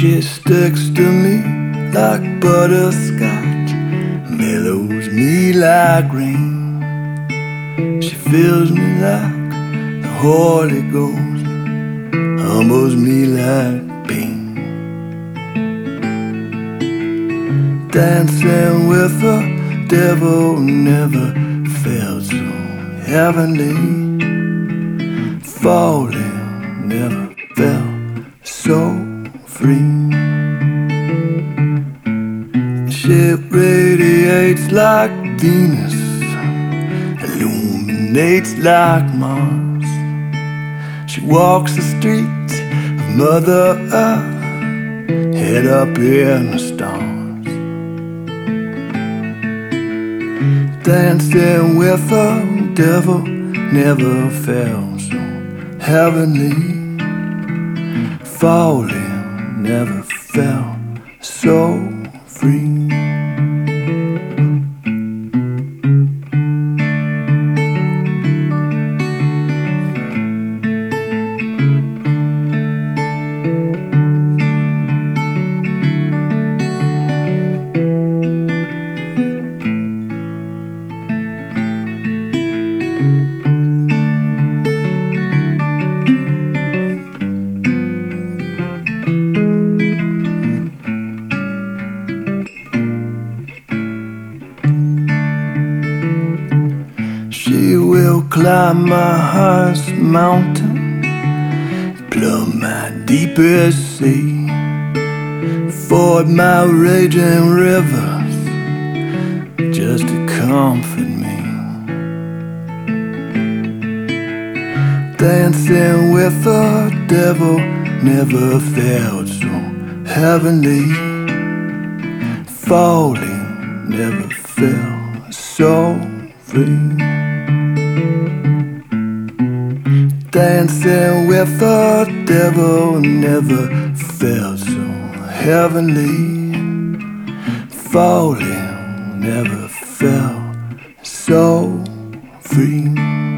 She sticks to me like butterscotch, mellows me like rain. She fills me like the Holy Ghost, humbles me like pain. Dancing with the devil never felt so heavenly. Falling never felt so free. She radiates like Venus, illuminates like Mars. She walks the streets of Mother Earth, head up in the stars. Dancing with the devil never felt so heavenly. Falling never felt so free. She will climb my highest mountain, plumb my deepest sea, ford my raging rivers just to comfort me. Dancing with the devil never felt so heavenly. Falling never felt so free. Dancing with the devil never felt so heavenly. Falling never felt so free.